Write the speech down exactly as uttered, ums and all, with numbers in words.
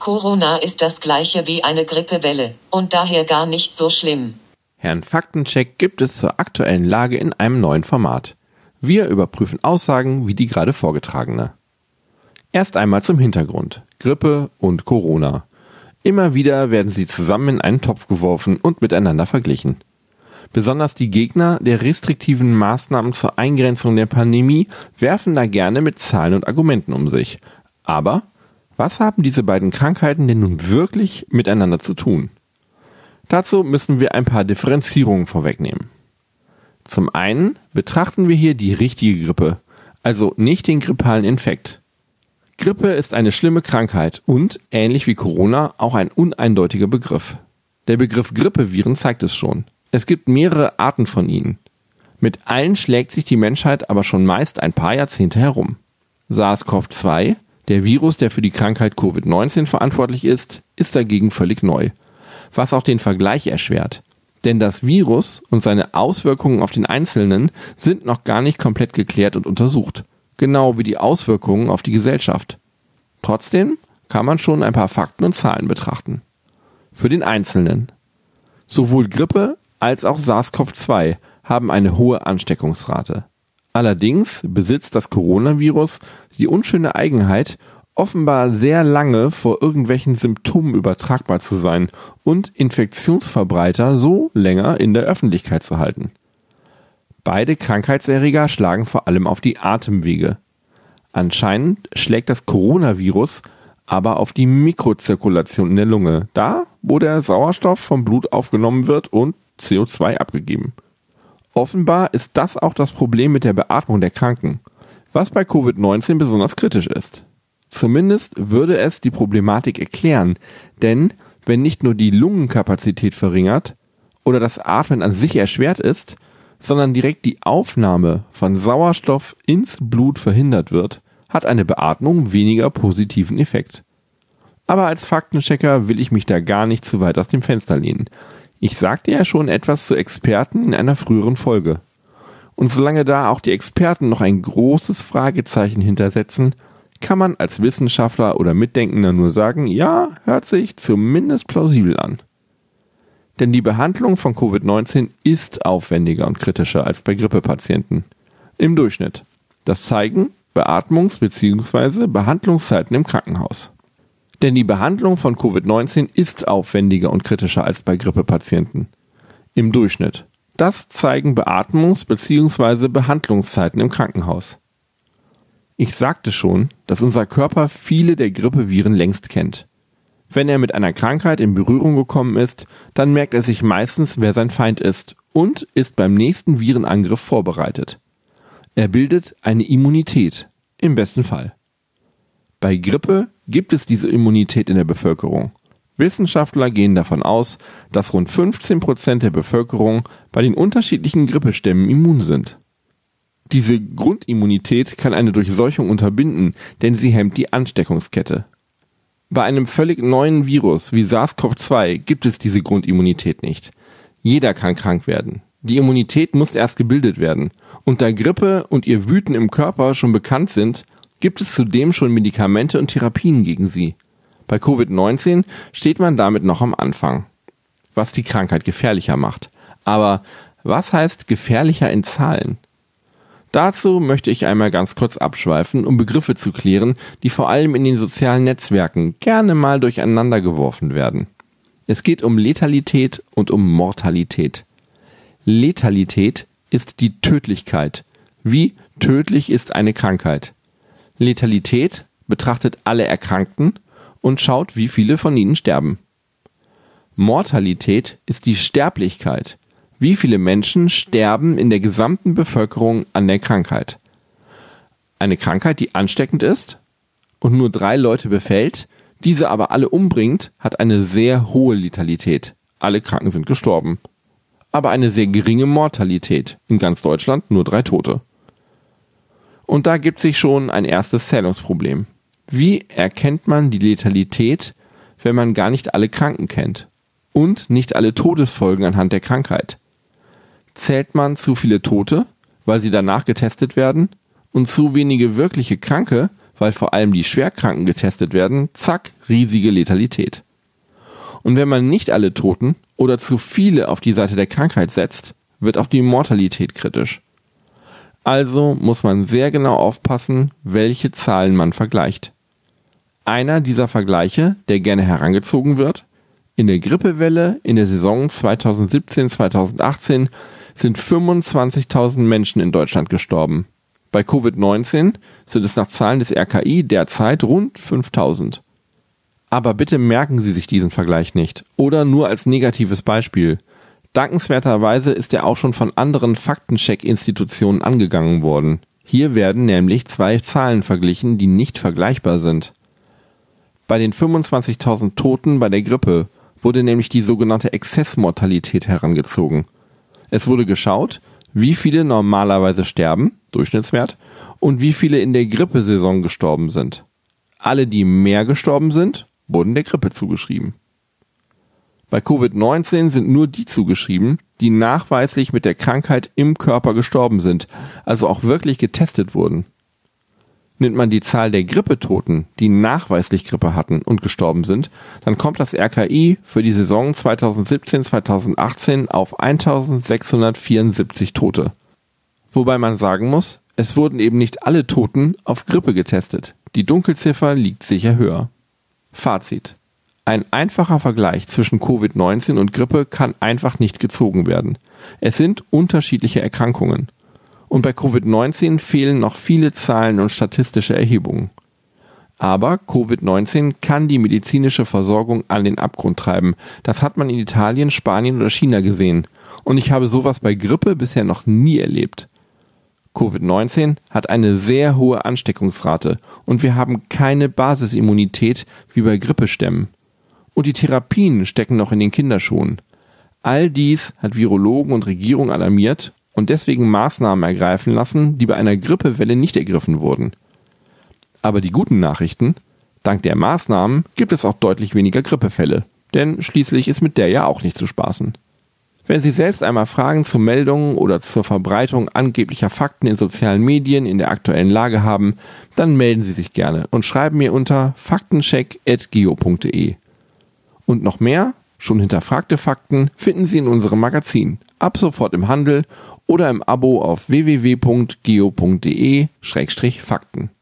Corona ist das gleiche wie eine Grippewelle und daher gar nicht so schlimm. Herrn Faktencheck gibt es zur aktuellen Lage in einem neuen Format. Wir überprüfen Aussagen wie die gerade vorgetragene. Erst einmal zum Hintergrund. Grippe und Corona. Immer wieder werden sie zusammen in einen Topf geworfen und miteinander verglichen. Besonders die Gegner der restriktiven Maßnahmen zur Eingrenzung der Pandemie werfen da gerne mit Zahlen und Argumenten um sich. Aber was haben diese beiden Krankheiten denn nun wirklich miteinander zu tun? Dazu müssen wir ein paar Differenzierungen vorwegnehmen. Zum einen betrachten wir hier die richtige Grippe, also nicht den grippalen Infekt. Grippe ist eine schlimme Krankheit und, ähnlich wie Corona, auch ein uneindeutiger Begriff. Der Begriff Grippeviren zeigt es schon. Es gibt mehrere Arten von ihnen. Mit allen schlägt sich die Menschheit aber schon meist ein paar Jahrzehnte herum. SARS-CoV zwei, der Virus, der für die Krankheit Covid neunzehn verantwortlich ist, ist dagegen völlig neu, was auch den Vergleich erschwert. Denn das Virus und seine Auswirkungen auf den Einzelnen sind noch gar nicht komplett geklärt und untersucht, genau wie die Auswirkungen auf die Gesellschaft. Trotzdem kann man schon ein paar Fakten und Zahlen betrachten. Für den Einzelnen. Sowohl Grippe als auch SARS-CoV zwei haben eine hohe Ansteckungsrate. Allerdings besitzt das Coronavirus die unschöne Eigenheit, offenbar sehr lange vor irgendwelchen Symptomen übertragbar zu sein und Infektionsverbreiter so länger in der Öffentlichkeit zu halten. Beide Krankheitserreger schlagen vor allem auf die Atemwege. Anscheinend schlägt das Coronavirus aber auf die Mikrozirkulation in der Lunge, da wo der Sauerstoff vom Blut aufgenommen wird und C O zwei abgegeben. Offenbar ist das auch das Problem mit der Beatmung der Kranken, was bei Covid neunzehn besonders kritisch ist. Zumindest würde es die Problematik erklären, denn wenn nicht nur die Lungenkapazität verringert oder das Atmen an sich erschwert ist, sondern direkt die Aufnahme von Sauerstoff ins Blut verhindert wird, hat eine Beatmung weniger positiven Effekt. Aber als Faktenchecker will ich mich da gar nicht zu weit aus dem Fenster lehnen. Ich sagte ja schon etwas zu Experten in einer früheren Folge. Und solange da auch die Experten noch ein großes Fragezeichen hintersetzen, kann man als Wissenschaftler oder Mitdenkender nur sagen, ja, hört sich zumindest plausibel an. Denn die Behandlung von Covid neunzehn ist aufwendiger und kritischer als bei Grippepatienten. Im Durchschnitt. Das zeigen Beatmungs- bzw. Behandlungszeiten im Krankenhaus. Denn die Behandlung von Covid neunzehn ist aufwendiger und kritischer als bei Grippepatienten. Im Durchschnitt. Das zeigen Beatmungs- bzw. Behandlungszeiten im Krankenhaus. Ich sagte schon, dass unser Körper viele der Grippeviren längst kennt. Wenn er mit einer Krankheit in Berührung gekommen ist, dann merkt er sich meistens, wer sein Feind ist und ist beim nächsten Virenangriff vorbereitet. Er bildet eine Immunität, im besten Fall. Bei Grippe gibt es diese Immunität in der Bevölkerung. Wissenschaftler gehen davon aus, dass rund fünfzehn Prozent der Bevölkerung bei den unterschiedlichen Grippestämmen immun sind. Diese Grundimmunität kann eine Durchseuchung unterbinden, denn sie hemmt die Ansteckungskette. Bei einem völlig neuen Virus wie SARS-CoV zwei gibt es diese Grundimmunität nicht. Jeder kann krank werden. Die Immunität muss erst gebildet werden. Und da Grippe und ihr Wüten im Körper schon bekannt sind, gibt es zudem schon Medikamente und Therapien gegen sie. Bei Covid neunzehn steht man damit noch am Anfang, was die Krankheit gefährlicher macht. Aber was heißt gefährlicher in Zahlen? Dazu möchte ich einmal ganz kurz abschweifen, um Begriffe zu klären, die vor allem in den sozialen Netzwerken gerne mal durcheinander geworfen werden. Es geht um Letalität und um Mortalität. Letalität ist die Tödlichkeit. Wie tödlich ist eine Krankheit? Letalität betrachtet alle Erkrankten und schaut, wie viele von ihnen sterben. Mortalität ist die Sterblichkeit. Wie viele Menschen sterben in der gesamten Bevölkerung an der Krankheit? Eine Krankheit, die ansteckend ist und nur drei Leute befällt, diese aber alle umbringt, hat eine sehr hohe Letalität. Alle Kranken sind gestorben. Aber eine sehr geringe Mortalität. In ganz Deutschland nur drei Tote. Und da gibt sich schon ein erstes Zählungsproblem. Wie erkennt man die Letalität, wenn man gar nicht alle Kranken kennt? Und nicht alle Todesfolgen anhand der Krankheit? Zählt man zu viele Tote, weil sie danach getestet werden, und zu wenige wirkliche Kranke, weil vor allem die Schwerkranken getestet werden, zack, riesige Letalität. Und wenn man nicht alle Toten oder zu viele auf die Seite der Krankheit setzt, wird auch die Mortalität kritisch. Also muss man sehr genau aufpassen, welche Zahlen man vergleicht. Einer dieser Vergleiche, der gerne herangezogen wird: In der Grippewelle in der Saison zweitausendsiebzehn zweitausendachtzehn sind fünfundzwanzigtausend Menschen in Deutschland gestorben. Bei Covid neunzehn sind es nach Zahlen des R K I derzeit rund fünftausend. Aber bitte merken Sie sich diesen Vergleich nicht oder nur als negatives Beispiel. Dankenswerterweise ist er auch schon von anderen Faktencheck-Institutionen angegangen worden. Hier werden nämlich zwei Zahlen verglichen, die nicht vergleichbar sind. Bei den fünfundzwanzigtausend Toten bei der Grippe wurde nämlich die sogenannte Exzessmortalität herangezogen. Es wurde geschaut, wie viele normalerweise sterben, Durchschnittswert, und wie viele in der Grippesaison gestorben sind. Alle, die mehr gestorben sind, wurden der Grippe zugeschrieben. Bei Covid neunzehn sind nur die zugeschrieben, die nachweislich mit der Krankheit im Körper gestorben sind, also auch wirklich getestet wurden. Nimmt man die Zahl der Grippetoten, die nachweislich Grippe hatten und gestorben sind, dann kommt das R K I für die Saison zweitausendsiebzehn zweitausendachtzehn auf eintausendsechshundertvierundsiebzig Tote. Wobei man sagen muss, es wurden eben nicht alle Toten auf Grippe getestet. Die Dunkelziffer liegt sicher höher. Fazit: Ein einfacher Vergleich zwischen Covid neunzehn und Grippe kann einfach nicht gezogen werden. Es sind unterschiedliche Erkrankungen. Und bei Covid neunzehn fehlen noch viele Zahlen und statistische Erhebungen. Aber Covid neunzehn kann die medizinische Versorgung an den Abgrund treiben. Das hat man in Italien, Spanien oder China gesehen. Und ich habe sowas bei Grippe bisher noch nie erlebt. Covid neunzehn hat eine sehr hohe Ansteckungsrate und wir haben keine Basisimmunität wie bei Grippestämmen. Und die Therapien stecken noch in den Kinderschuhen. All dies hat Virologen und Regierung alarmiert und deswegen Maßnahmen ergreifen lassen, die bei einer Grippewelle nicht ergriffen wurden. Aber die guten Nachrichten: Dank der Maßnahmen gibt es auch deutlich weniger Grippefälle, denn schließlich ist mit der ja auch nicht zu spaßen. Wenn Sie selbst einmal Fragen zu Meldungen oder zur Verbreitung angeblicher Fakten in sozialen Medien in der aktuellen Lage haben, dann melden Sie sich gerne und schreiben mir unter faktencheck at geo punkt de. Und noch mehr, schon hinterfragte Fakten, finden Sie in unserem Magazin, ab sofort im Handel oder im Abo auf w w w punkt geo punkt de slash fakten.